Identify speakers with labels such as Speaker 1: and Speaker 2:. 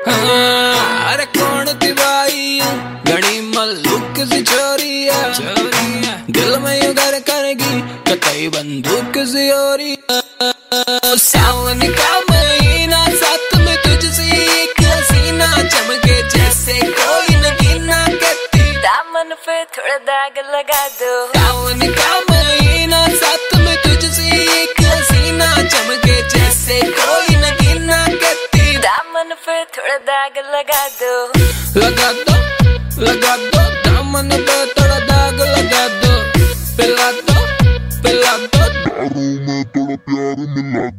Speaker 1: अरे कौन थी भाई घड़ी मल्लुक सी चोरी है, दिल में यू घर करेगी कतई बंदूक सी ओरी। सावन का महीना साथ में तुझसे एक हसीना चमके जैसे कोई नगीना कहती
Speaker 2: दामन पे थोड़ा दाग लगा दो।
Speaker 1: सावन का महीना साथ में तुझसे एक हसीना चमके जैसे कोई नगीना कहती
Speaker 2: दामन पे थोड़ा दाग लगा दो।
Speaker 1: लगा दो दामन पे थोड़ा दाग लगा दो। पिला दो
Speaker 3: दारू में थोड़ा प्यार मिला